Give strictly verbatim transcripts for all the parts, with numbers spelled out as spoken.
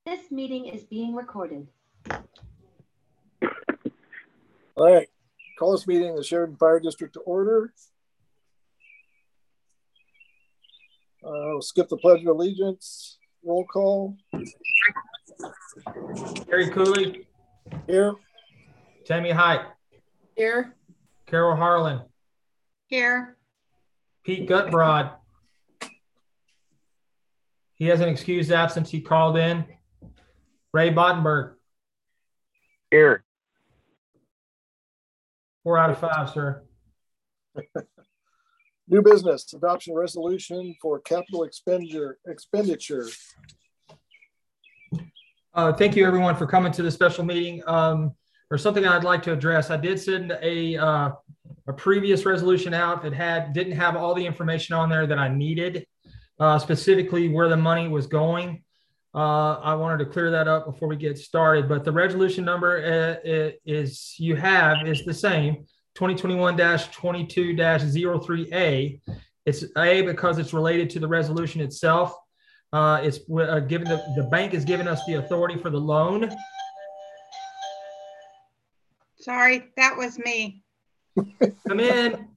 This meeting is being recorded. All right, call this meeting in the Sheridan Fire District to order. Uh, we'll skip the Pledge of Allegiance. Roll call. Harry Cooley. Here. Tammy Height. Here. Carol Harlan. Here. Pete Gutbrod. He has an excused absence. He called in. Ray Bottenberg. Here. Four out of five, sir. New business, adoption resolution for capital expenditure. expenditure. Uh, thank you, everyone, for coming to the special meeting. Um, there's something I'd like to address. I did send a uh, a previous resolution out that had didn't have all the information on there that I needed, uh, specifically where the money was going. Uh, I wanted to clear that up before we get started. But the resolution number uh, is you have is the same, twenty twenty-one dash twenty-two dash zero three A. It's A because it's related to the resolution itself. Uh, it's uh, given the, the bank is giving us the authority for the loan. Sorry, that was me. Come in.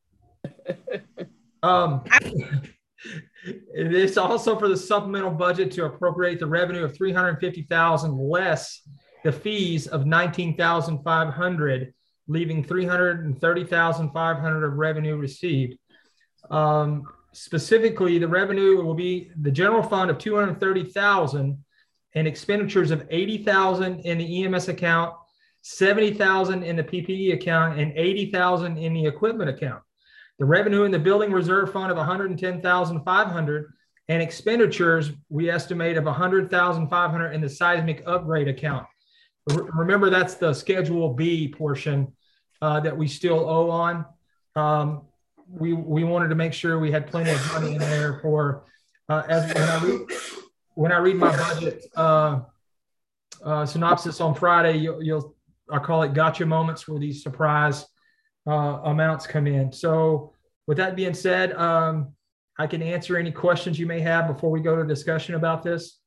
Um, it's also for the supplemental budget to appropriate the revenue of three hundred fifty thousand dollars less the fees of nineteen thousand five hundred dollars, leaving three hundred thirty thousand five hundred dollars of revenue received. Um, specifically, the revenue will be the general fund of two hundred thirty thousand dollars and expenditures of eighty thousand dollars in the E M S account, seventy thousand dollars in the P P E account, and eighty thousand dollars in the equipment account. The revenue in the building reserve fund of one hundred ten thousand five hundred dollars and expenditures we estimate of one hundred thousand five hundred dollars in the seismic upgrade account. Remember, that's the Schedule B portion uh, that we still owe on. Um, we we wanted to make sure we had plenty of money in there for uh, as when I read when I read my budget uh, uh, synopsis on Friday, you'll, you'll I call it gotcha moments where these surprise uh, amounts come in. So with that being said, um, I can answer any questions you may have before we go to discussion about this.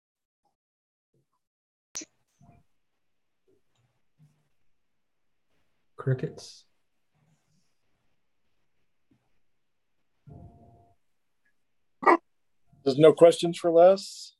Crickets. There's no questions for Les?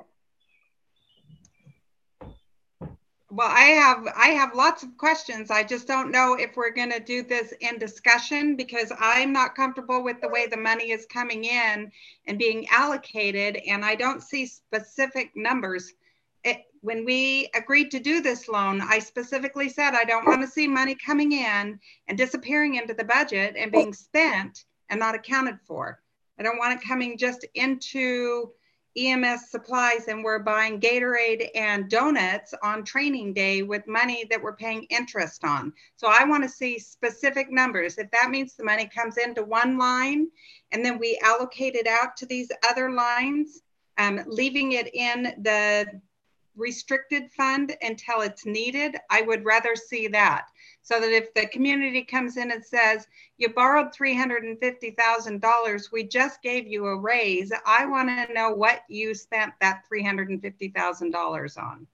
Well, I have I have lots of questions. I just don't know if we're going to do this in discussion because I'm not comfortable with the way the money is coming in and being allocated, and I don't see specific numbers. It, when we agreed to do this loan, I specifically said I don't want to see money coming in and disappearing into the budget and being spent and not accounted for. I don't want it coming just into E M S supplies and we're buying Gatorade and donuts on training day with money that we're paying interest on. So I want to see specific numbers. If that means the money comes into one line and then we allocate it out to these other lines, um, leaving it in the restricted fund until it's needed, I would rather see that. So that if the community comes in and says, you borrowed three hundred fifty thousand dollars, we just gave you a raise, I want to know what you spent that three hundred fifty thousand dollars on.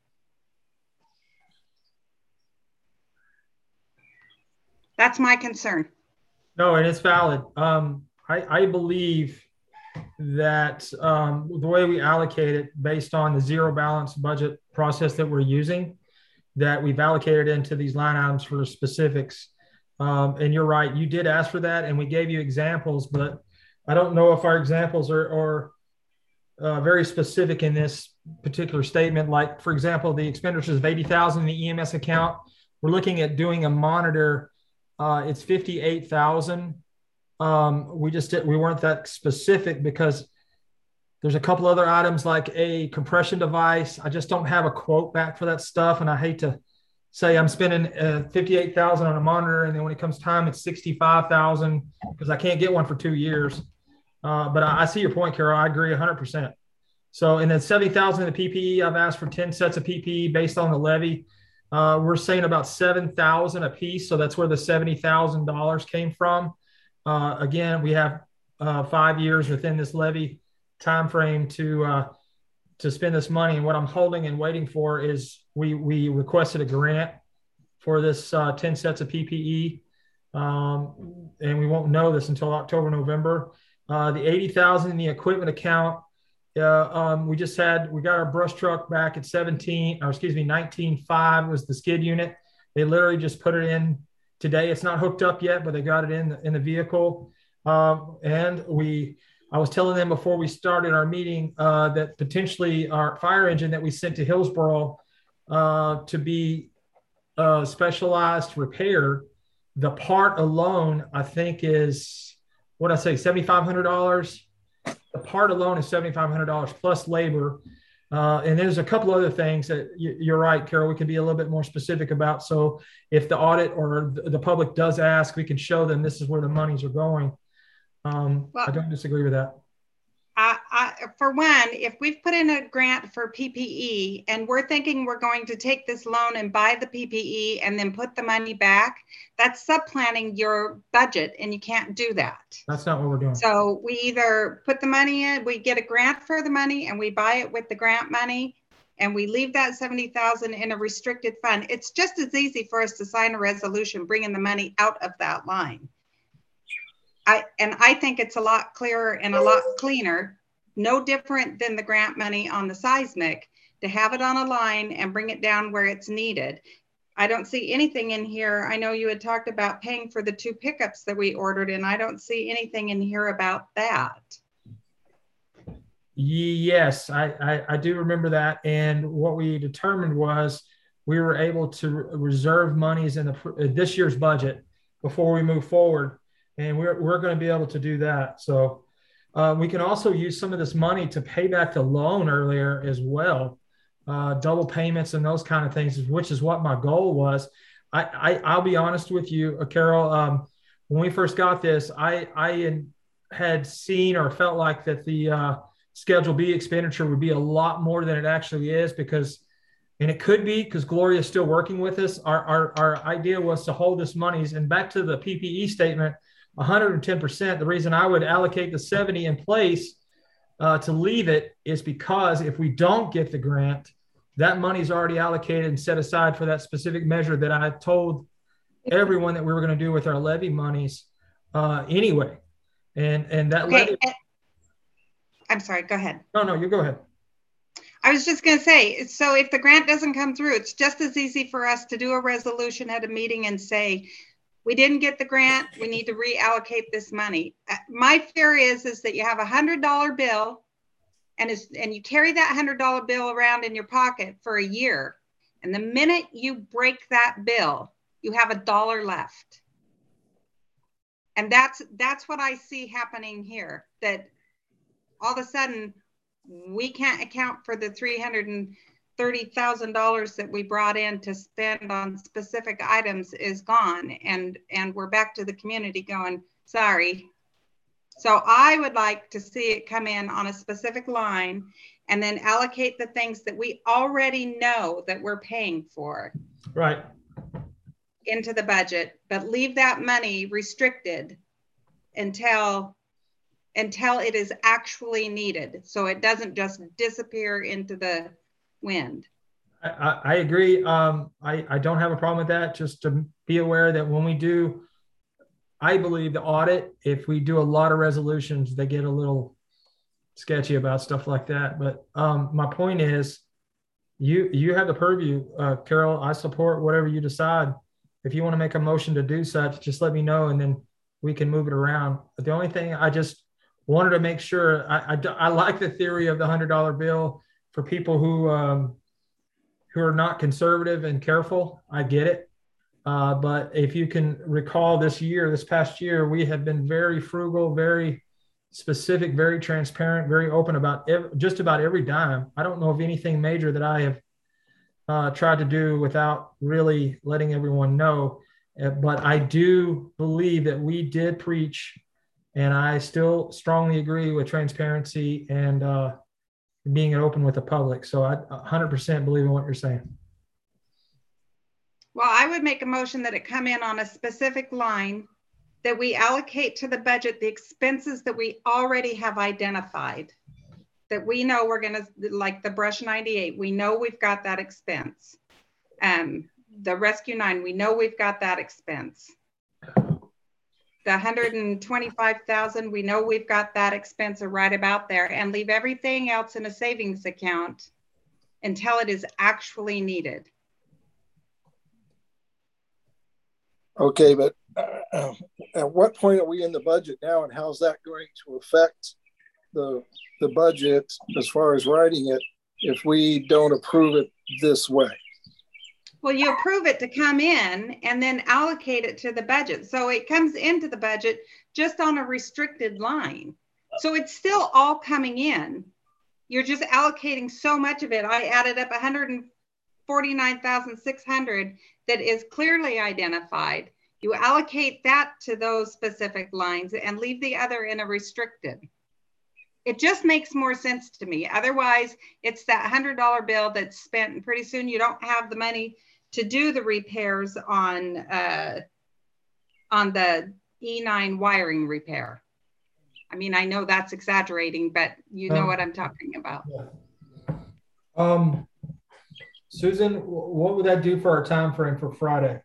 That's my concern. No, and it's valid. Um, I, I believe that um, the way we allocate it based on the zero balance budget process that we're using, that we've allocated into these line items for the specifics. Um, and you're right, you did ask for that and we gave you examples, but I don't know if our examples are, are uh, very specific in this particular statement. Like, for example, the expenditures of eighty thousand in the E M S account, we're looking at doing a monitor. Uh, it's fifty-eight thousand. Um, we just did, we weren't that specific because there's a couple other items like a compression device. I just don't have a quote back for that stuff. And I hate to say I'm spending uh, fifty-eight thousand on a monitor. And then when it comes time, it's sixty-five thousand because I can't get one for two years. Uh, but I, I see your point, Carol. I agree one hundred percent. So, and then seventy thousand in the P P E, I've asked for ten sets of P P E based on the levy. Uh, we're saying about seven thousand a piece. So that's where the seventy thousand dollars came from. Uh, again, we have uh, five years within this levy time frame to uh, to spend this money. And what I'm holding and waiting for is we, we requested a grant for this uh, ten sets of P P E. Um, and we won't know this until October, November. Uh, the eighty thousand in the equipment account, uh, um, we just had, we got our brush truck back at seventeen, or excuse me, nineteen five was the skid unit. They literally just put it in today. It's not hooked up yet, but they got it in the, in the vehicle. Um, and we, I was telling them before we started our meeting uh, that potentially our fire engine that we sent to Hillsboro uh, to be uh, specialized repair, the part alone, I think is, what I say, seven thousand five hundred dollars. The part alone is seven thousand five hundred dollars plus labor. Uh, and there's a couple other things that you, you're right, Carol, we can be a little bit more specific about. So if the audit or the public does ask, we can show them this is where the monies are going. Um, Well, I don't disagree with that. I, I, for one, if we've put in a grant for P P E and we're thinking we're going to take this loan and buy the P P E and then put the money back, that's subplanning your budget and you can't do that. That's not what we're doing. So we either put the money in, we get a grant for the money and we buy it with the grant money and we leave that seventy thousand in a restricted fund. It's just as easy for us to sign a resolution bringing the money out of that line. I, and I think it's a lot clearer and a lot cleaner, no different than the grant money on the seismic, to have it on a line and bring it down where it's needed. I don't see anything in here. I know you had talked about paying for the two pickups that we ordered, and I don't see anything in here about that. Yes, I, I, I do remember that. And what we determined was we were able to reserve monies in the this year's budget before we move forward. And we're, we're going to be able to do that. So uh, we can also use some of this money to pay back the loan earlier as well. Uh, double payments and those kind of things, which is what my goal was. I, I, I'll be honest with you, uh, Carol, um, when we first got this, I, I had seen or felt like that the uh, Schedule B expenditure would be a lot more than it actually is because, and it could be because Gloria is still working with us. Our, our, our idea was to hold this monies, and back to the P P E statement, one hundred ten percent. The reason I would allocate the seventy in place uh, to leave it is because if we don't get the grant, that money's already allocated and set aside for that specific measure that I told everyone that we were going to do with our levy monies uh, anyway. And and that Okay. levy. I'm sorry, go ahead. No, no, you go ahead. I was just going to say, so if the grant doesn't come through, it's just as easy for us to do a resolution at a meeting and say, we didn't get the grant, we need to reallocate this money. Uh, My fear is, is that you have a hundred dollar bill and, it's, and you carry that hundred dollar bill around in your pocket for a year. And the minute you break that bill, you have a dollar left. And that's, that's what I see happening here, that all of a sudden we can't account for the three hundred thirty thousand dollars that we brought in to spend on specific items is gone. And, and we're back to the community going, sorry. So I would like to see it come in on a specific line and then allocate the things that we already know that we're paying for. Right. Into the budget, but leave that money restricted until, until it is actually needed. So it doesn't just disappear into the wind. I, I, I agree. Um, I, I don't have a problem with that. Just to be aware that when we do, I believe the audit, if we do a lot of resolutions, they get a little sketchy about stuff like that. But um, my point is, you you have the purview, uh, Carol. I support whatever you decide. If you want to make a motion to do such, just let me know, and then we can move it around. But the only thing I just wanted to make sure, I, I, I like the theory of the hundred dollar bill for people who um, who are not conservative and careful. I get it. Uh, but if you can recall this year, this past year, we have been very frugal, very specific, very transparent, very open about every, just about every dime. I don't know of anything major that I have uh, tried to do without really letting everyone know. Uh, but I do believe that we did preach, and I still strongly agree with transparency and uh, being open with the public. So I one hundred percent believe in what you're saying. Well, I would make a motion that it come in on a specific line, that we allocate to the budget the expenses that we already have identified that we know we're gonna, like the Brush ninety-eight, we know we've got that expense. Um, the Rescue nine, we know we've got that expense. The one hundred twenty-five thousand, we know we've got that expense right about there, and leave everything else in a savings account until it is actually needed. Okay, but uh, at what point are we in the budget now, and how's that going to affect the the budget as far as writing it if we don't approve it this way? Well, you approve it to come in and then allocate it to the budget. So it comes into the budget just on a restricted line. So it's still all coming in. You're just allocating so much of it. I added up one hundred forty-nine thousand six hundred that is clearly identified. You allocate that to those specific lines and leave the other in a restricted. It just makes more sense to me. Otherwise, it's that one hundred dollar bill that's spent, and pretty soon you don't have the money to do the repairs on uh, on the E nine wiring repair. I mean, I know that's exaggerating, but you know um, what I'm talking about. Yeah. Um, Susan, what would that do for our time frame for Friday?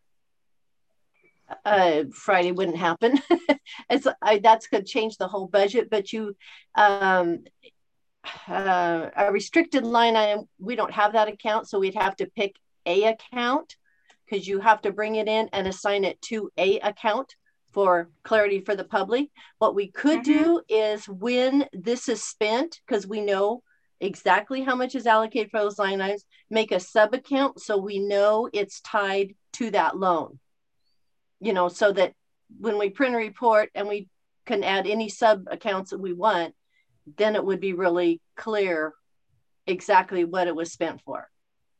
Uh, Friday wouldn't happen. it's I, that's going to change the whole budget. But you, um, uh, a restricted line item, we don't have that account, so we'd have to pick a account because you have to bring it in and assign it to a account for clarity for the public. What we could mm-hmm. do is when this is spent, because we know exactly how much is allocated for those line items, make a sub account so we know it's tied to that loan. You know, so that when we print a report and we can add any sub accounts that we want, then it would be really clear exactly what it was spent for.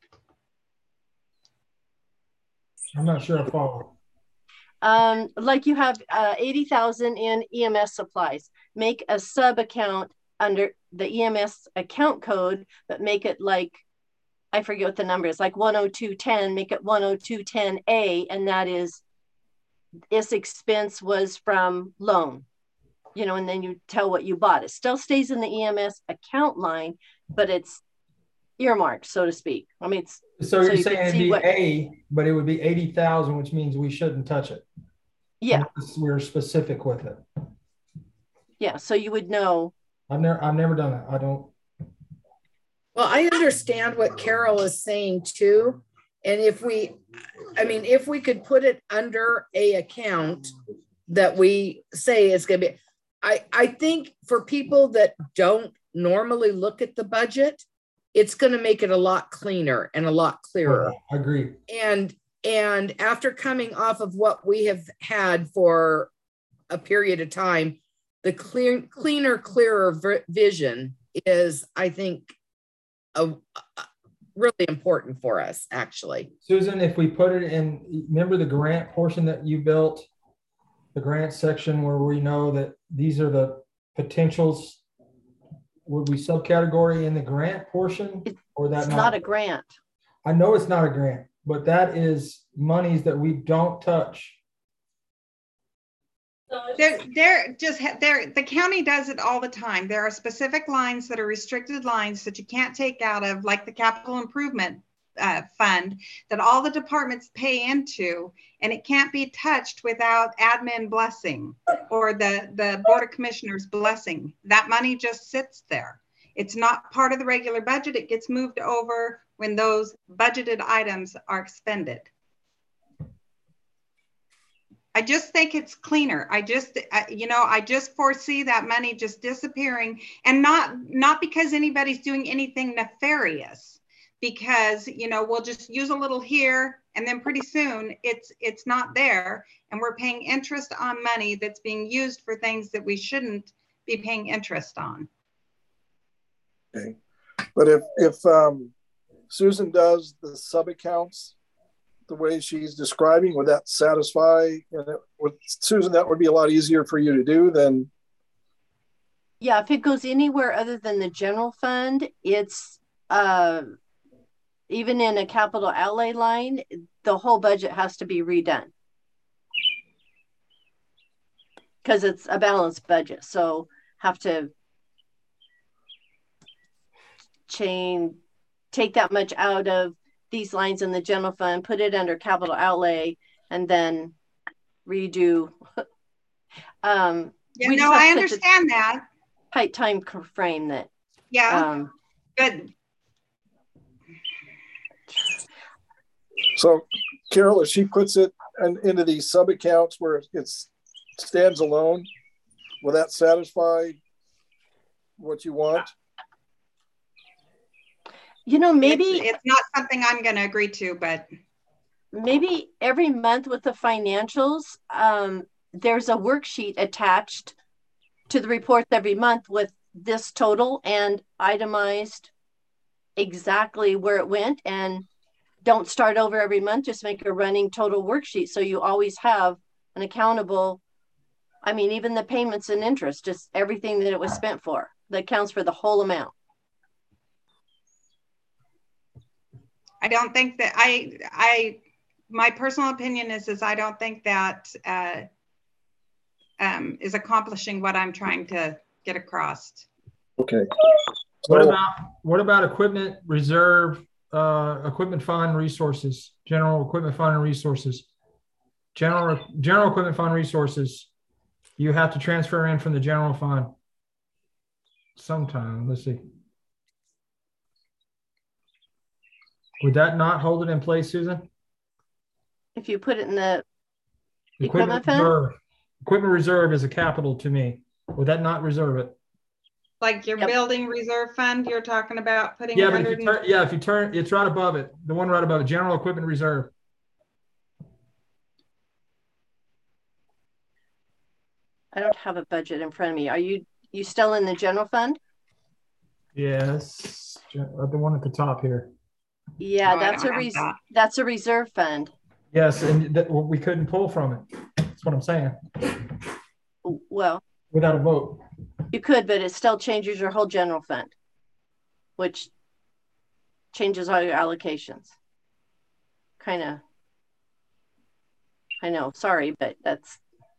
I'm not sure I follow. Um, like you have uh, eighty thousand in E M S supplies. Make a sub account under the E M S account code, but make it like, I forget what the number is, like one oh two ten, make it one oh two ten A, and that is, this expense was from loan, you know, and then you tell what you bought. It still stays in the E M S account line, but it's earmarked, so to speak. I mean, it's so, so you're you saying it'd be what, A, but it would be eighty thousand, which means we shouldn't touch it. Yeah. Unless we're specific with it. Yeah. So you would know. I've never, I've never done that. I don't. Well, I understand what Carol is saying too. And if we, I mean, if we could put it under a account that we say is going to be, I, I think for people that don't normally look at the budget, it's going to make it a lot cleaner and a lot clearer. I agree. And, and after coming off of what we have had for a period of time, the clear, cleaner, clearer vision is, I think, a, a really important for us, actually. Susan, if we put it in, remember the grant portion that you built, the grant section where we know that these are the potentials, would we subcategory in the grant portion or that it's not? not a grant? I know it's not a grant, but that is monies that we don't touch. They're, they're just, they're, the county does it all the time. There are specific lines that are restricted lines that you can't take out of, like the capital improvement uh, fund that all the departments pay into, and it can't be touched without admin blessing or the, the board of commissioners blessing. That money just sits there. It's not part of the regular budget. It gets moved over when those budgeted items are expended. I just think it's cleaner. I just, uh, you know, I just foresee that money just disappearing, and not, not because anybody's doing anything nefarious, because, you know, we'll just use a little here and then pretty soon it's, it's not there. And we're paying interest on money that's being used for things that we shouldn't be paying interest on. Okay. But if, if um, Susan does the sub accounts the way she's describing, would that satisfy, and it, with Susan, that would be a lot easier for you to do than? Yeah, if it goes anywhere other than the general fund, it's uh, even in a capital outlay line, the whole budget has to be redone because it's a balanced budget. So have to change, take that much out of these lines in the general fund, put it under capital outlay, and then redo. um, Yeah, we just no, have I such a understand that. tight time frame that, Yeah, um, good. So Carol, if she puts it in, into these sub accounts where it stands alone, will that satisfy what you want? you know, maybe It's, it's not something I'm going to agree to, but maybe every month with the financials, um, there's a worksheet attached to the reports every month with this total and itemized exactly where it went, and don't start over every month, just make a running total worksheet. So you always have an accountable, I mean, even the payments and interest, just everything that it was spent for, that counts for the whole amount. I don't think that I, I, my personal opinion is, is I don't think that uh, um, is accomplishing what I'm trying to get across. Okay. What So- about, what about equipment reserve, uh, equipment fund resources, general equipment fund and resources? General, general equipment fund resources, you have to transfer in from the general fund sometime. Let's see. Would that not hold it in place, Susan? If you put it in the equipment fund? reserve. Equipment reserve is a capital to me. Would that not reserve it? Like your Yep. building reserve fund, you're talking about putting Yeah, a but if you hundred. turn, yeah, if you turn, it's right above it. The one right above it, general equipment reserve. I don't have a budget in front of me. Are you, you still in the general fund? Yes, uh, the one at the top here. Yeah, No, I that's don't a have res that. that's a reserve fund. Yes, and that we couldn't pull from it. That's what I'm saying. Well, Without a vote. you could, but it still changes your whole general fund, which changes all your allocations. Kind of, I know, sorry, but that's.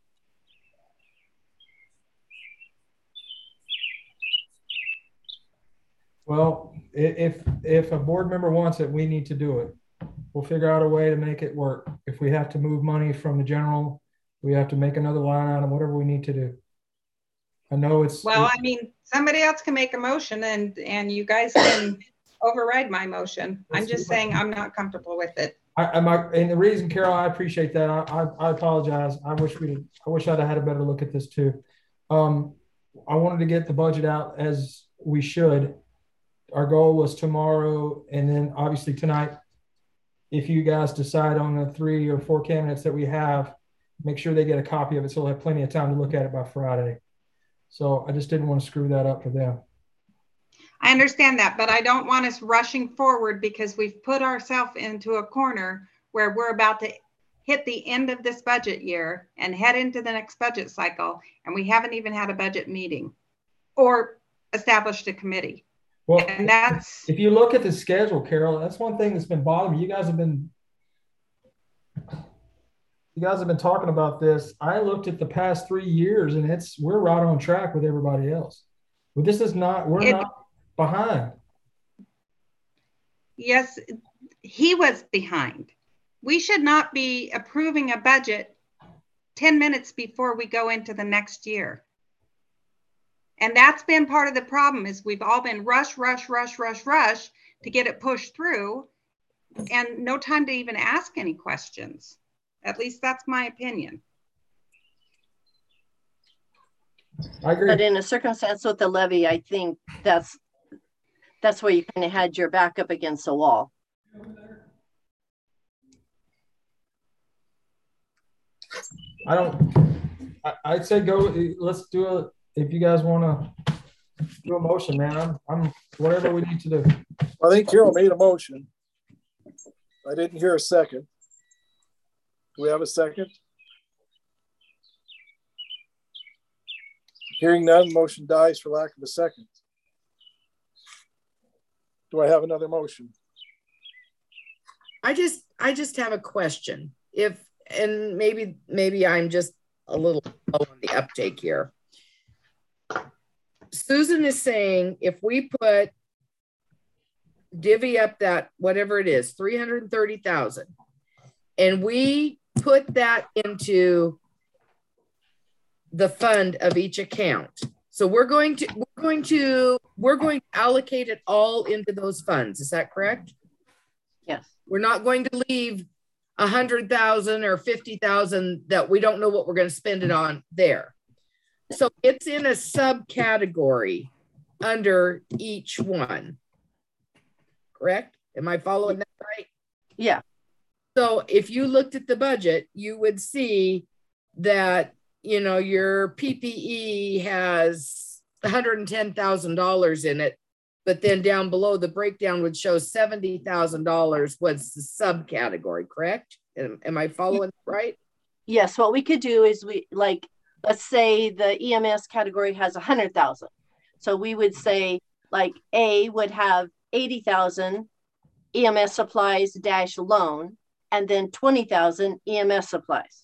Well, i- if if a board member wants it, we need to do it. We'll figure out a way to make it work. If we have to move money from the general, we have to make another line item, whatever we need to do. I know it's Well, I mean, somebody else can make a motion and, and you guys can override my motion. I'm just saying I'm not comfortable with it. I, I'm not, and the reason, Carol, I appreciate that. I, I, I apologize. I wish we, I wish I'd have had a better look at this too. Um, I wanted to get the budget out as we should. Our goal was tomorrow, and then obviously tonight. If you guys decide on the three or four candidates that we have, make sure they get a copy of it so they'll have plenty of time to look at it by Friday. So I just didn't want to screw that up for them. I understand that, but I don't want us rushing forward because we've put ourselves into a corner where we're about to hit the end of this budget year and head into the next budget cycle. And we haven't even had a budget meeting or established a committee. Well, And that's, if you look at the schedule, Carol, that's one thing that's been bothering me. You guys have been, you guys have been talking about this. I looked at the past three years and it's, we're right on track with everybody else. But this is not, we're It- not behind. yes, he was behind. We should not be approving a budget ten minutes before we go into the next year. And that's been part of the problem is we've all been rush, rush, rush, rush, rush to get it pushed through and no time to even ask any questions. At least that's my opinion. I agree. But in a circumstance with the levy, I think that's that's where you kind of had your back up against the wall. I don't, I, I'd say go, let's do it. If you guys want to do a motion, man, I'm, I'm, whatever we need to do. I think Carol made a motion. I didn't hear a second. Do we have a second? Hearing none, motion dies for lack of a second. Do I have another motion? I just, I just have a question. If, and maybe, maybe I'm just a little low on the uptake here. Susan is saying if we put divvy up that, whatever it is, three hundred thirty thousand. And we put that into the fund of each account. So we're going to, we're going to, we're going to allocate it all into those funds. Is that correct? Yes. We're not going to leave a hundred thousand or fifty thousand that we don't know what we're going to spend it on there. So it's in a subcategory under each one. Correct? Am I following that right? Yeah. So if you looked at the budget, you would see that, you know, your P P E has one hundred ten thousand dollars in it, but then down below the breakdown would show seventy thousand dollars was the subcategory, correct? Am, am I following right? Yes. What we could do is we like, let's say the E M S category has a hundred thousand. So we would say like A would have eighty thousand E M S supplies dash loan, and then twenty thousand E M S supplies.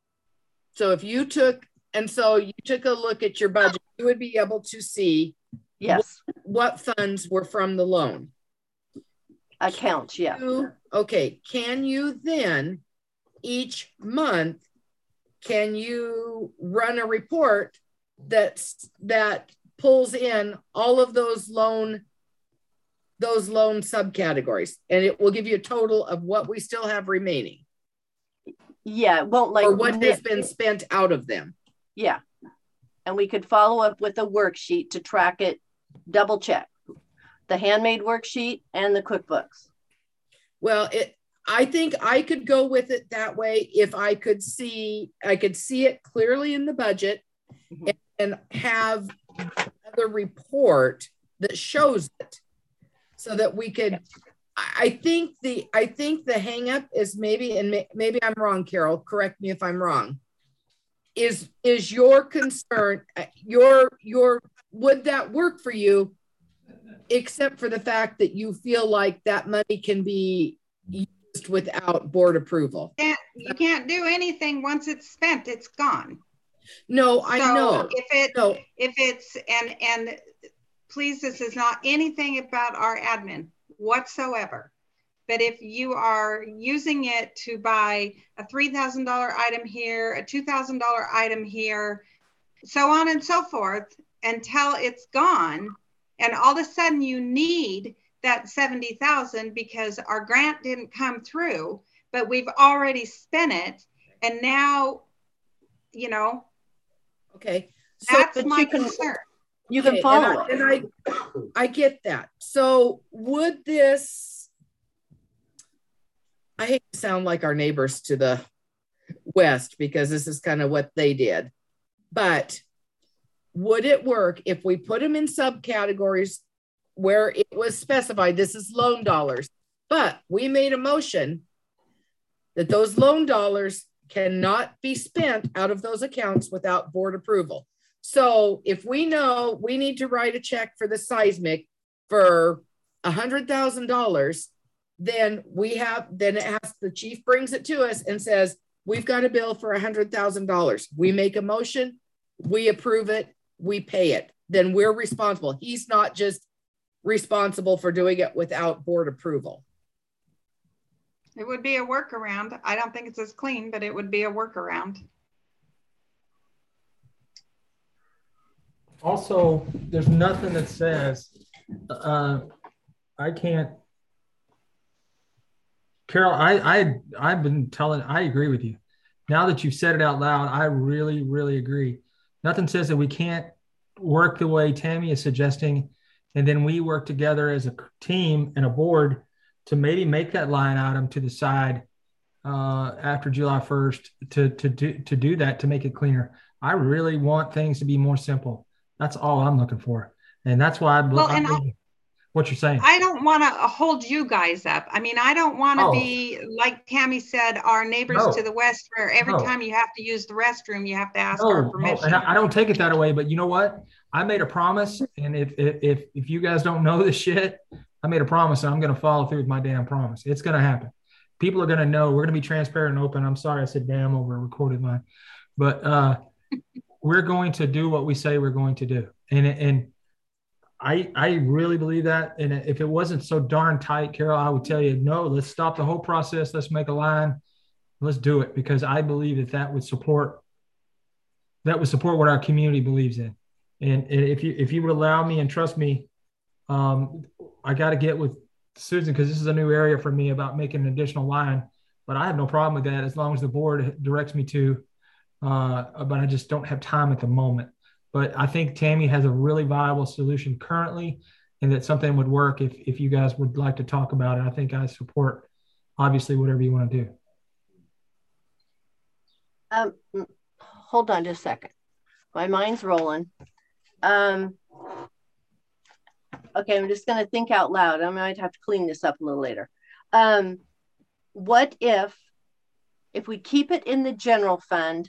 So if you took, and so you took a look at your budget, you would be able to see Yes. what, what funds were from the loan. Accounts. Yeah. You- okay. Can you then each month, can you run a report that's, that pulls in all of those loan, those loan subcategories, and it will give you a total of what we still have remaining Yeah. It won't like, or what has been spent out of them. yeah. And we could follow up with a worksheet to track it, double check the handmade worksheet and the QuickBooks. Well, it, I think I could go with it that way if I could see, I could see it clearly in the budget and, and have another report that shows it so that we could, I think the, I think the hang up is maybe, and may, maybe I'm wrong, Carol, correct me if I'm wrong, is, is your concern, your, your, would that work for you? Except for the fact that you feel like that money can be used without board approval. Can't- You can't do anything once it's spent, it's gone. No, I So know. If it, No, if it's, and, and please, this is not anything about our admin whatsoever. But if you are using it to buy a three thousand dollar item here, a two thousand dollar item here, so on and so forth, until it's gone, and all of a sudden you need that seventy thousand because our grant didn't come through, but we've already spent it. And now, you know, okay. So, that's but my you can- concern. You can okay, follow and it. I, and I, I get that. So would this, I hate to sound like our neighbors to the west because this is kind of what they did, but would it work if we put them in subcategories where it was specified, this is loan dollars, but we made a motion that those loan dollars cannot be spent out of those accounts without board approval. So if we know we need to write a check for the seismic for a hundred thousand dollars, then we have, then it has, the chief brings it to us and says, we've got a bill for a hundred thousand dollars. We make a motion, we approve it, we pay it. Then we're responsible. He's not just responsible for doing it without board approval. It would be a workaround. I don't think it's as clean, but it would be a workaround. Also, there's nothing that says, uh, I can't, Carol, I, I, I've been telling, I agree with you. Now that you've said it out loud, I really, really agree. Nothing says that we can't work the way Tammy is suggesting, and then we work together as a team and a board to maybe make that line item to the side uh, after July first to, to, do, to do that, to make it cleaner. I really want things to be more simple. That's all I'm looking for. And that's why I, Well, I and I- what you're saying. I don't want to hold you guys up. I mean, I don't want to Oh. be, like Tammy said, our neighbors No. to the west, where every No. time you have to use the restroom, you have to ask No, our no, permission. and I I don't take it that way, but you know what? I made a promise, and if if if, if you guys don't know this shit, I made a promise, and I'm going to follow through with my damn promise. It's going to happen. People are going to know. We're going to be transparent and open. I'm sorry I said damn over a recorded line, but uh, we're going to do what we say we're going to do. And and I, I really believe that. And if it wasn't so darn tight, Carol, I would tell you, no, let's stop the whole process. Let's make a line. Let's do it, because I believe that that would support, that would support what our community believes in. And, and if you, if you would allow me and trust me, um, I got to get with Susan, because this is a new area for me about making an additional line, but I have no problem with that as long as the board directs me to, uh, but I just don't have time at the moment. But I think Tammy has a really viable solution currently, and that something would work if, if you guys would like to talk about it. I think I support, obviously, whatever you want to do. Um, hold on just a second. My mind's rolling. Um, okay, I'm just going to think out loud. I might have to clean this up a little later. Um, what if, if we keep it in the general fund,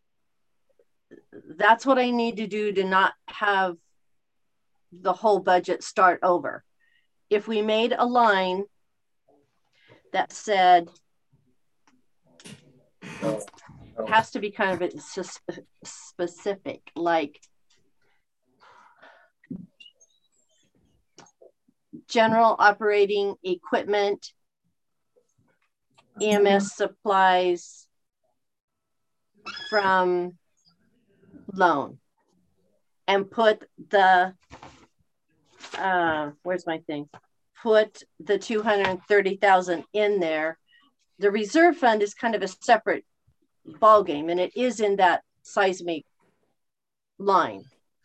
that's what I need to do to not have the whole budget start over. If we made a line that said, it has to be kind of a specific, like general operating equipment, E M S supplies from loan, and put the uh where's my thing put the two hundred thirty thousand in there. The reserve fund is kind of a separate ball game, and it is in that seismic line,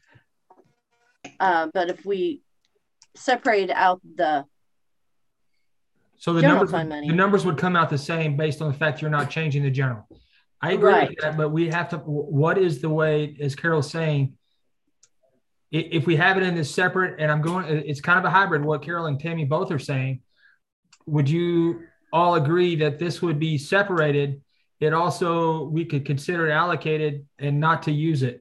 uh, but if we separate out the so the general numbers fund would, money, the numbers would come out the same based on the fact you're not changing the general. I agree right. with that, but we have to, what is the way, as Carol's saying, if we have it in this separate, and I'm going, it's kind of a hybrid, what Carol and Tammy both are saying, would you all agree that this would be separated? It also, we could consider it allocated and not to use it.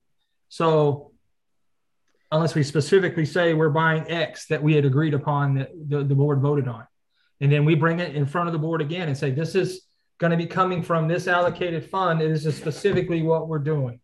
So unless we specifically say we're buying X that we had agreed upon, that the, the board voted on. And then we bring it in front of the board again and say, this is going to be coming from this allocated fund. It is specifically what we're doing.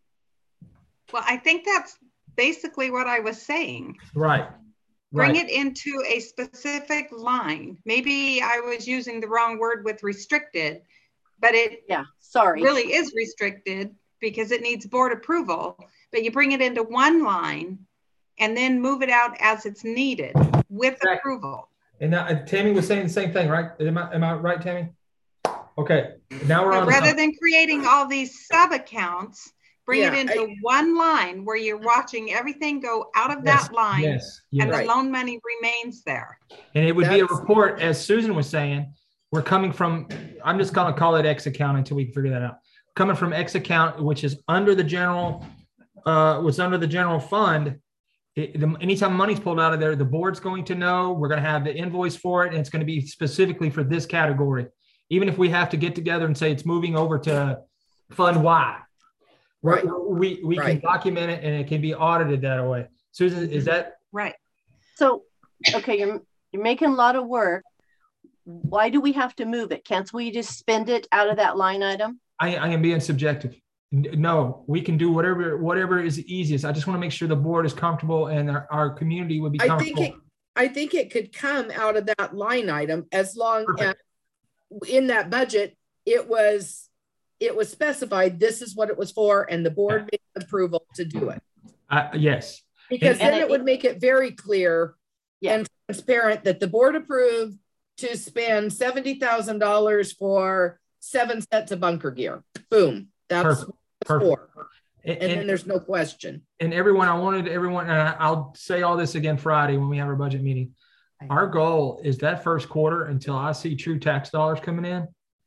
Well, I think that's basically what I was saying. Right. Bring right. it into a specific line. Maybe I was using the wrong word with restricted, but it yeah, sorry. really is restricted because it needs board approval. But you bring it into one line and then move it out as it's needed with exactly. approval. And now, uh, Tammy was saying the same thing, right? Am I, am I right, Tammy? Okay, now we're so on. Rather than creating all these sub accounts, bring yeah, it into I, one line where you're watching everything go out of yes, that line, yes, yes. and right. the loan money remains there. And it would That's, be a report, as Susan was saying, we're coming from, I'm just going to call it X account until we can figure that out. Coming from X account, which is under the general, uh, was under the general fund. It, the, anytime money's pulled out of there, the board's going to know. We're going to have the invoice for it, and it's going to be specifically for this category. Even if we have to get together and say it's moving over to Fund Y, right? We we right. can document it, and it can be audited that way. Susan, is that right? So, okay, you're you're making a lot of work. Why do we have to move it? Can't we just spend it out of that line item? I, I am being subjective. No, we can do whatever whatever is easiest. I just want to make sure the board is comfortable and our, our community would be comfortable. I think it, I think it could come out of that line item as long Perfect. as in that budget it was it was specified this is what it was for, and the board yeah. made approval to do it. Uh, yes, because and, then and it, it would make it very clear yeah. and transparent that the board approved to spend seventy thousand dollars for seven sets of bunker gear. Boom. That's Perfect. Perfect. And, and, and then there's no question. And everyone, I wanted everyone, and I'll say all this again Friday when we have our budget meeting. Our goal is that first quarter until I see true tax dollars coming in.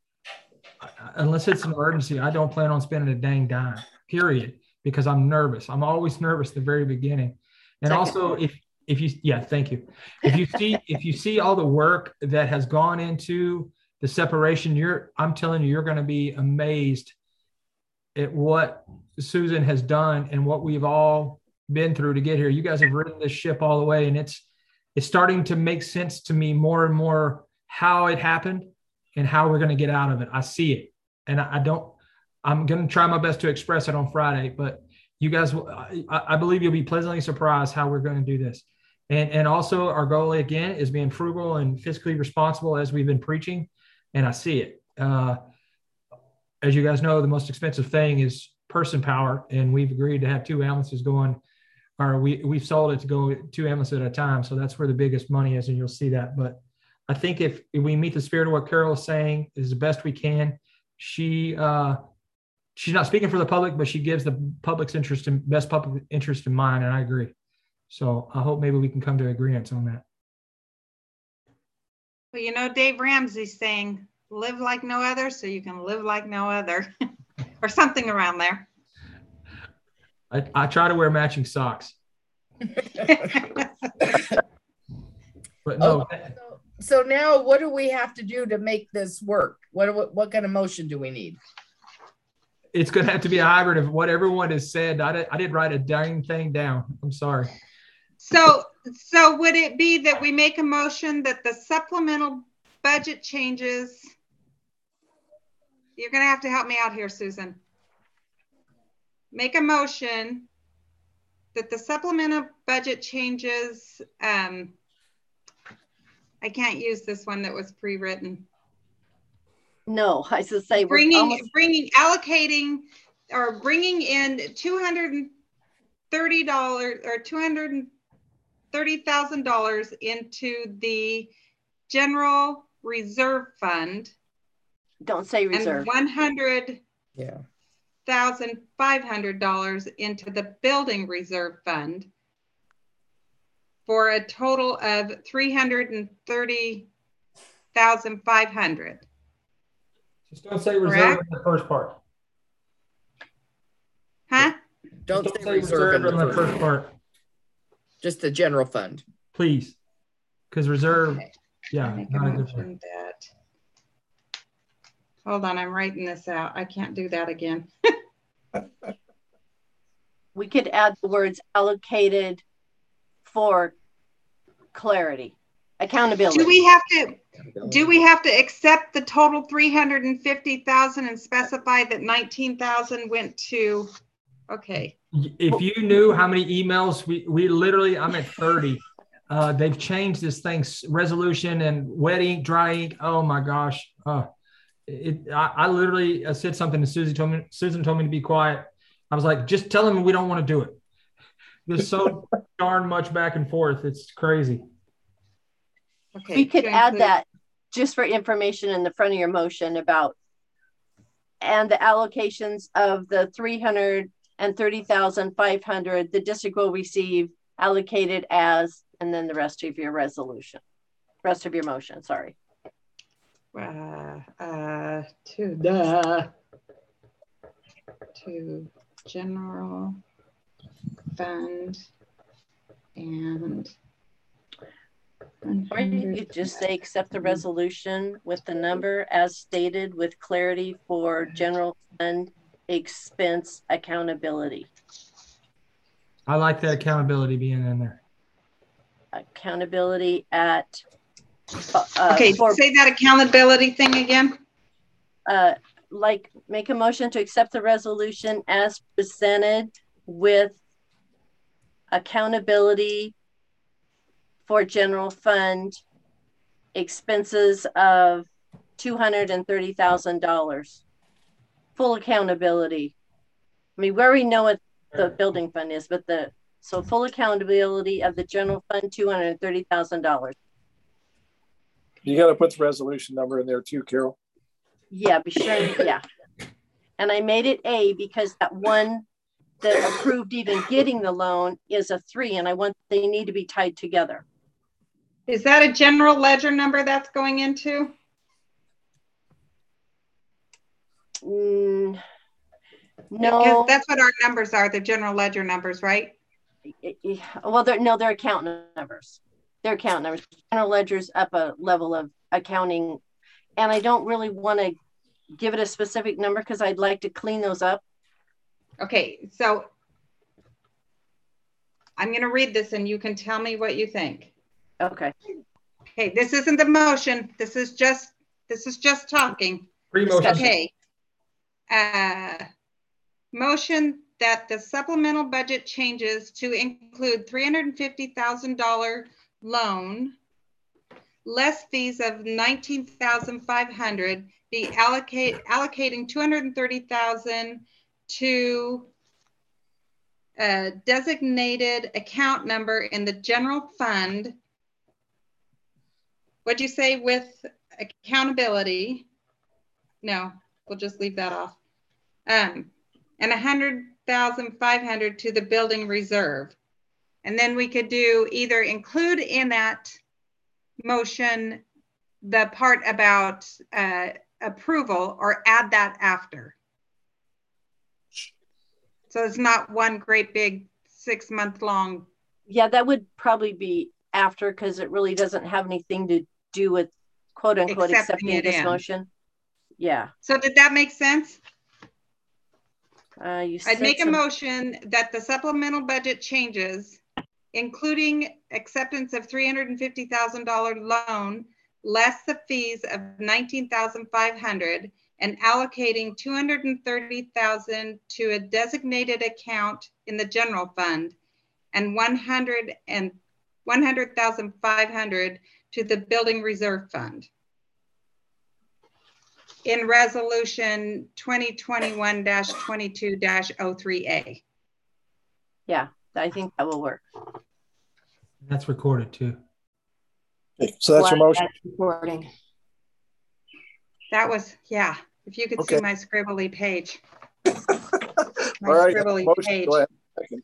Unless it's an emergency, I don't plan on spending a dang dime, period, because I'm nervous. I'm always nervous at the very beginning. And Second. also, if if you, yeah, thank you. If you see if you see all the work that has gone into the separation, you're, I'm telling you, you're going to be amazed at what Susan has done and what we've all been through to get here. You guys have ridden this ship all the way, and it's it's starting to make sense to me more and more how it happened and how we're going to get out of it. I see it, and I, I don't. I'm going to try my best to express it on Friday, but you guys, I, I believe you'll be pleasantly surprised how we're going to do this. And, and also our goal again is being frugal and fiscally responsible as we've been preaching. And I see it. Uh, as you guys know, the most expensive thing is person power. And we've agreed to have two ambulances going, or we, we've sold it to go two ambulances at a time. So that's where the biggest money is. And you'll see that. But I think if, if we meet the spirit of what Carol is saying is the best we can, she, uh, she's not speaking for the public, but she gives the public's interest in best public interest in mind. And I agree. So I hope maybe we can come to agreement on that. Well, you know, Dave Ramsey's saying, live like no other so you can live like no other or something around there. I, I try to wear matching socks. But no. Okay, so, so now what do we have to do to make this work? What, what, what kind of motion do we need? It's going to have to be a hybrid of what everyone has said. I did, I did write a dang thing down. I'm sorry. So, so would it be that we make a motion that the supplemental budget changes? You're going to have to help me out here, Susan. Make a motion that the supplemental budget changes. Um, I can't use this one that was pre-written. No, I should say we're Bringing, almost- bringing, allocating, or bringing in two hundred thirty dollars or two hundred thirty thousand dollars into the general reserve fund. Don't say reserve. And one hundred thousand five hundred dollars into the building reserve fund for a total of three hundred thirty thousand five hundred. Just don't say reserve Correct? in the first part. Huh? Don't, Just say reserve in the first, first part, just the general fund. please. Because reserve, Okay. yeah. Make a not a good motion word. that. Hold on, I'm writing this out. I can't do that again. We could add the words allocated for clarity, accountability. Do we have to, do we have to accept the total three hundred fifty thousand and specify that nineteen thousand went to, okay. If you knew how many emails we, we literally, I'm at thirty. Uh, they've changed this thing's resolution and wet ink, dry ink. Oh my gosh. Uh, it, I, I literally I said something to Susie, told me, Susan told me to be quiet. I was like, just tell them we don't want to do it. There's so darn much back and forth. It's crazy. Okay. We could to add include- that just for information in the front of your motion about, and the allocations of the three hundred thirty thousand five hundred the district will receive allocated as, and then the rest of your resolution, rest of your motion, sorry. Uh, uh, to the, to general fund and Or you could just say, accept the resolution with the number as stated with clarity for general fund expense accountability. I like that accountability being in there. Accountability at, uh, Okay, for, say that accountability thing again. uh, like, make a motion to accept the resolution as presented with accountability for general fund expenses of two hundred thirty thousand dollars. Full accountability. I mean, we already know what the building fund is, but the, so full accountability of the general fund, two hundred thirty thousand dollars. You got to put the resolution number in there too, Carol. Yeah, be sure, yeah. And I made it A because that one that approved even getting the loan is a three, and I want, they need to be tied together. Is that a general ledger number that's going into? Mm, Because no, that's what our numbers are, the general ledger numbers, right? well, they're, no, they're account numbers. They're account numbers. General ledger's up a level of accounting, and I don't really want to give it a specific number because I'd like to clean those up. Okay, so I'm going to read this and you can tell me what you think. Okay. Okay, this isn't the motion. This is just, this is just talking. Pre-motion. Okay. Uh, motion that the supplemental budget changes to include three hundred fifty thousand dollars loan, less fees of nineteen thousand five hundred dollars, be allocate allocating two hundred thirty thousand dollars to a designated account number in the general fund. What'd you say with accountability? No, we'll just leave that off. Um, and one hundred thousand five hundred dollars to the building reserve. And then we could do either include in that motion the part about uh, approval or add that after. So it's not one great big six month long. Yeah, that would probably be after, because it really doesn't have anything to do with quote unquote Accepting accepting it this in. motion. Yeah. So did that make sense? Uh, you I'd said make a some- motion that the supplemental budget changes, including acceptance of three hundred fifty thousand dollars loan, less the fees of nineteen thousand five hundred dollars, and allocating two hundred thirty thousand dollars to a designated account in the general fund, and one hundred and one hundred thousand five hundred dollars to the building reserve fund. In resolution twenty twenty-one dash twenty-two dash oh three A. Yeah, I think that will work. That's recorded too. Okay, so that's your motion. Recording. That was, yeah, if you could Okay. see my scribbly page. All My right, scribbly motion, page. go ahead. Second.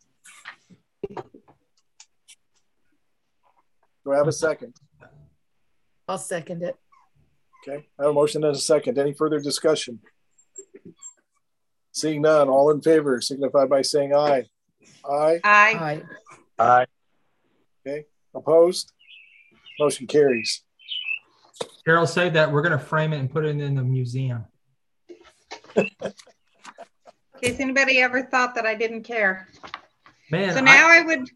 Do I have a second? I'll second it. Okay, I have a motion and a second. Any further discussion? Seeing none, all in favor signify by saying aye. Aye. Aye. Aye. Aye. Opposed? Motion carries. Carol, say that we're going to frame it and put it in the museum. In case anybody ever thought that I didn't care. Man, So now I, I would,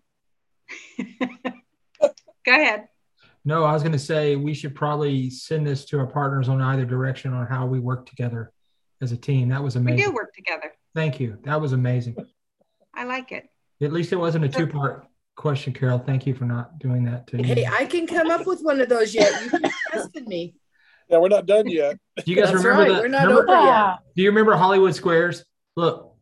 go ahead. no, I was going to say we should probably send this to our partners on either direction on how we work together as a team. That was We amazing. do work together. Thank you. That was amazing. I like it. At least it wasn't a two-part question, Carol. Thank you for not doing that to Hey, me. I can come up with one of those yet. You can tested me. Yeah, we're not done yet. Do you guys That's remember right. that? We're not remember- over yet. Do you remember Hollywood Squares? Look,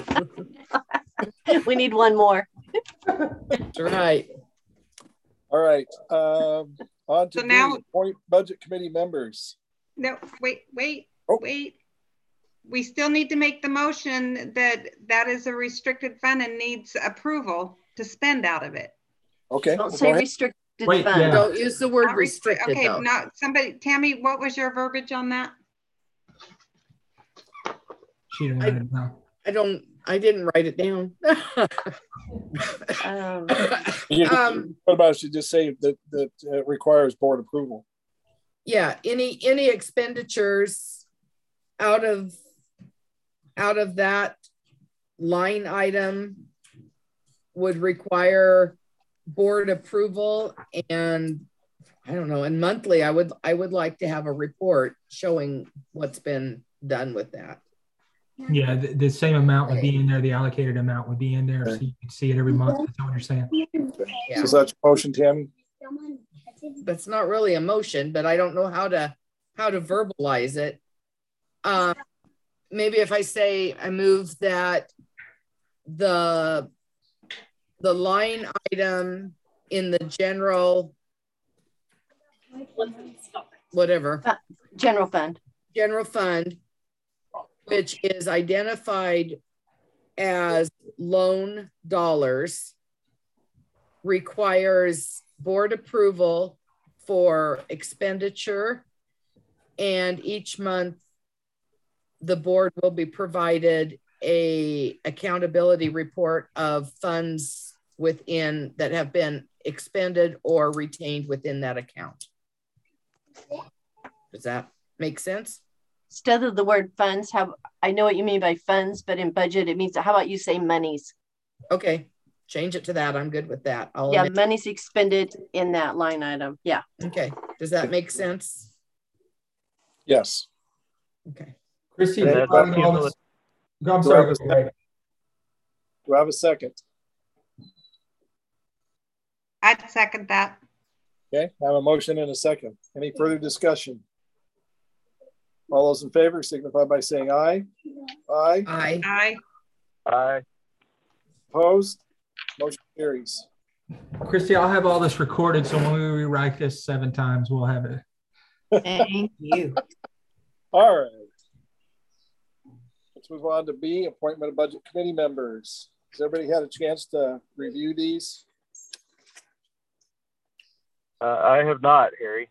We need one more. That's right. All right. Um, on to So now- D, appoint budget committee members. No, wait, wait, Oh. wait. We still need to make the motion that that is a restricted fund and needs approval to spend out of it. Okay. Don't go say ahead. restricted Wait, fund. yeah. Don't use the word Not restri- restricted Okay, though. now somebody, Tammy, what was your verbiage on that? she didn't I- write it down. I don't, I didn't write it down. Um, You- Um, what about if you just say that that uh, requires board approval? Yeah, any, any expenditures out of, out of that line item would require board approval, and I don't know, and monthly, I would, I would like to have a report showing what's been done with that. Yeah, the, the same amount would be in there. The allocated amount would be in there, so you can see it every month. That's what you're saying. Yeah. So is that your motion, Tammy? That's not really a motion, but I don't know how to, how to verbalize it. Um, maybe if I say I move that the, the line item in the general, whatever, general fund. general fund, which is identified as loan dollars, requires board approval for expenditure, and each month the board will be provided a accountability report of funds within that have been expended or retained within that account. Does that make sense? Instead of the word funds, have I know what you mean by funds, but in budget it means, how about you say monies? Okay, change it to that. I'm good with that. I'll Yeah, amend- money's expended in that line item. Yeah. Okay, does that make sense? Yes. Okay. Chrissy, Yeah, regarding all this- I'm Do I sorry. have a go ahead. Do I have a second? I'd second that. Okay, I have a motion and a second. Any further discussion? All those in favor signify by saying aye. Aye. Aye. Aye. Aye. Opposed? Motion carries. Christy, I'll have all this recorded, so when we rewrite this seven times, we'll have it. Thank you. All right. Let's move on to B, appointment of budget committee members. Has everybody had a chance to review these? Uh, I have not, Harry.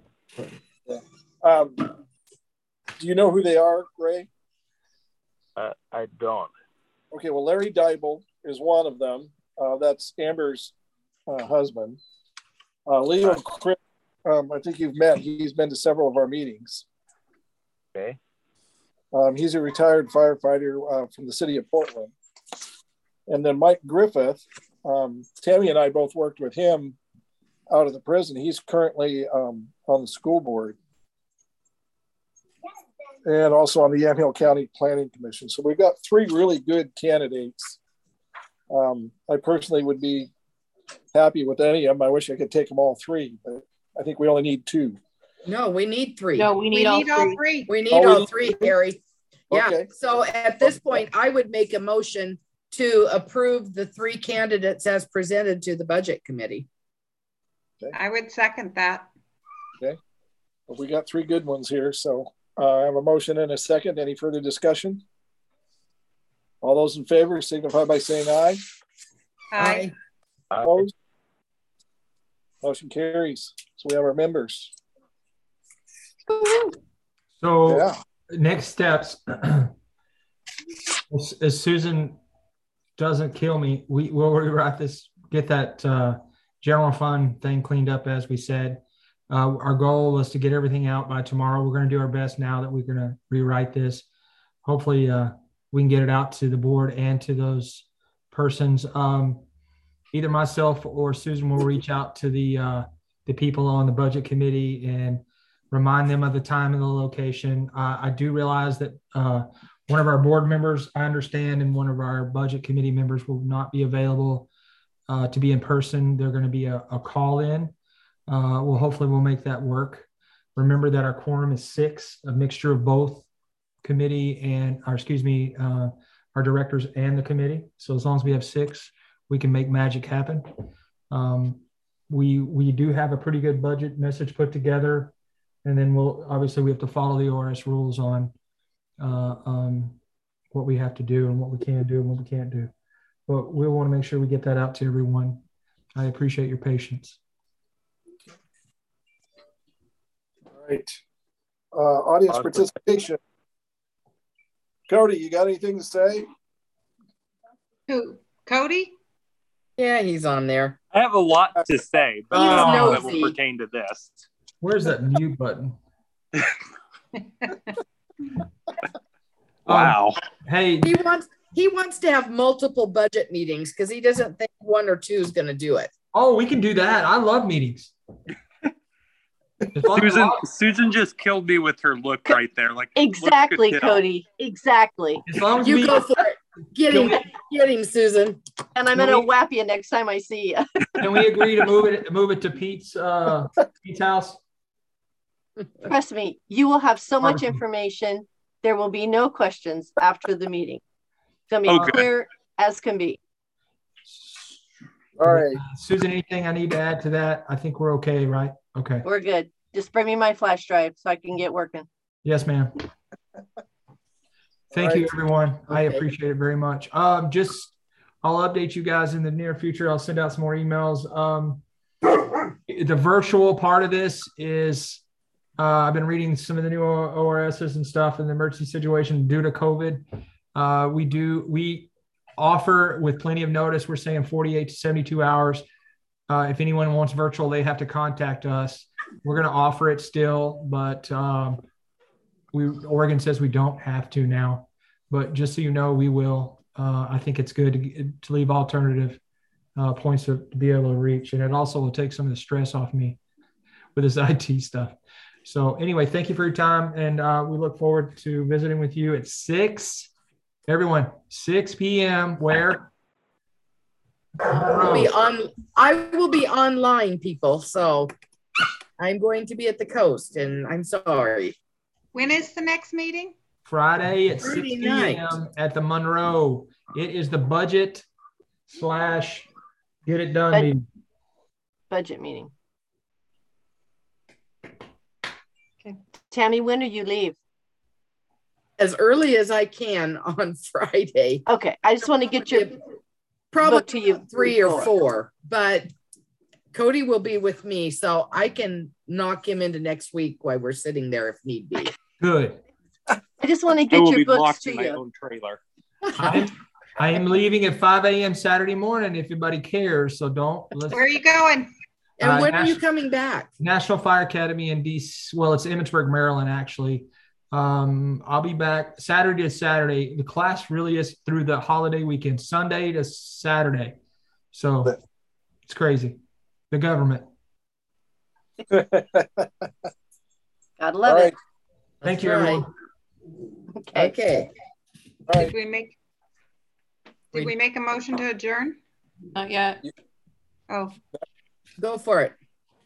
Um, do you know who they are, Ray? Uh, I don't. Okay, well, Larry Dybel is one of them. Uh, that's Amber's uh, husband. Uh, Leo Chris, um, I think you've met. He's been to several of our meetings. Okay. Um, he's a retired firefighter uh, from the city of Portland. And then Mike Griffith, um, Tammy and I both worked with him out of the prison. He's currently um, on the school board and also on the Yamhill County Planning Commission. So we've got three really good candidates. Um, I personally would be happy with any of them. I wish I could take them all three, but I think we only need two. No, we need three. No, we need, We all, need all three. three. We need Oh, we all need three, three? Harry. Yeah. Okay. So at this point, I would make a motion to approve the three candidates as presented to the budget committee. I would second that. But we got three good ones here. So uh, I have a motion and a second. Any further discussion? All those in favor signify by saying aye. Aye. Aye. Opposed? Motion carries. So we have our members. So Yeah. next steps, as, as Susan doesn't kill me, we will rewrite this, get that uh, general fund thing cleaned up, as we said. Uh, our goal was to get everything out by tomorrow. We're going to do our best now that we're going to rewrite this. Hopefully uh, we can get it out to the board and to those persons. Um, either myself or Susan will reach out to the uh, the people on the budget committee and remind them of the time and the location. Uh, I do realize that uh, one of our board members, I understand, and one of our budget committee members will not be available uh, to be in person. They're going to be a, a call in. Uh, well, hopefully we'll make that work. Remember that our quorum is six, a mixture of both committee and, or excuse me, uh, our directors and the committee. So as long as we have six, we can make magic happen. Um, we, we do have a pretty good budget message put together. And then we'll, obviously we have to follow the O R S rules on uh, um, what we have to do and what we can do and what we can't do. But we want to make sure we get that out to everyone. I appreciate your patience. All right. Uh, audience Awesome. participation. Cody, you got anything to say? Who? Cody? Yeah, he's on there. I have a lot to say, but He's none of that nosy. will pertain to this. Where's that mute button? Wow. Um, hey, He wants he wants to have multiple budget meetings because he doesn't think one or two is going to do it. oh, we can do that. I love meetings. As long as- Susan, Susan just killed me with her look right there. Like look Exactly, good, kiddo. Cody. Exactly. as long as You we, go for it. Get him, get him, Susan. And I'm Can gonna we- whap you next time I see you. can we agree to move it, move it to Pete's, uh, Pete's house? Trust me, you will have so much Barbecue. information. There will be no questions after the meeting. It's gonna be Oh, good. clear as can be. All right. Susan, anything I need to add to that? I think we're okay, right? Okay. We're good. Just bring me my flash drive so I can get working. Yes, ma'am. Thank you, Right. everyone. I Okay. appreciate it very much. Um, just, I'll update you guys in the near future. I'll send out some more emails. Um, the virtual part of this is, uh, I've been reading some of the new O R Ss and stuff in the emergency situation due to COVID. Uh, we do, we offer with plenty of notice. We're saying forty-eight to seventy-two hours. Uh, if anyone wants virtual, they have to contact us. We're going to offer it still, but, um, we Oregon says we don't have to now, but just so you know, we will. Uh, I think it's good to, to leave alternative uh, points to, to be able to reach, and it also will take some of the stress off me with this I T stuff. So anyway, thank you for your time, and uh, we look forward to visiting with you at six. Everyone, six p.m. Where? I'll be on, I will be online, people, so I'm going to be at the coast and I'm sorry. When is the next meeting? Friday at six Friday P night. M at the Monroe. It is the budget slash get it done Bud- meeting. Budget meeting. Okay. Tammy, when do you leave? As early as I can on Friday. Okay, I just want to get your book Probably to you three or before. four, but Cody will be with me, so I can knock him into next week while we're sitting there if need be. Good. I just want to I get will your be books locked to in my you. own trailer. I am, I am leaving at five A M Saturday morning if anybody cares. So don't. Let's, Where are you going? And Uh, when are you Nash- coming back? National Fire Academy in D C. Well, it's Emmitsburg, Maryland, actually. Um, I'll be back Saturday to Saturday. The class really is through the holiday weekend, Sunday to Saturday. So it's crazy. The government. Gotta All love right. it. Thank That's you, right. everyone. Okay. Okay, All right. Did we make, did we make a motion to adjourn? Not yet. Oh, go for it.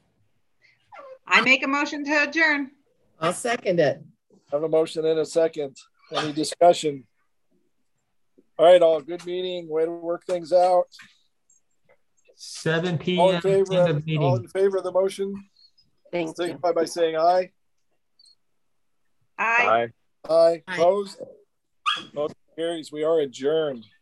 I make a motion to adjourn. I'll second it. Have a motion in a second. Any discussion? All right, all good meeting. Way to work things out. seven P All in M favor end of, of all meeting. in favor of the motion? Thank you. Signify by saying aye. Aye. Aye. Aye. Aye. Opposed? Motion carries. We are adjourned.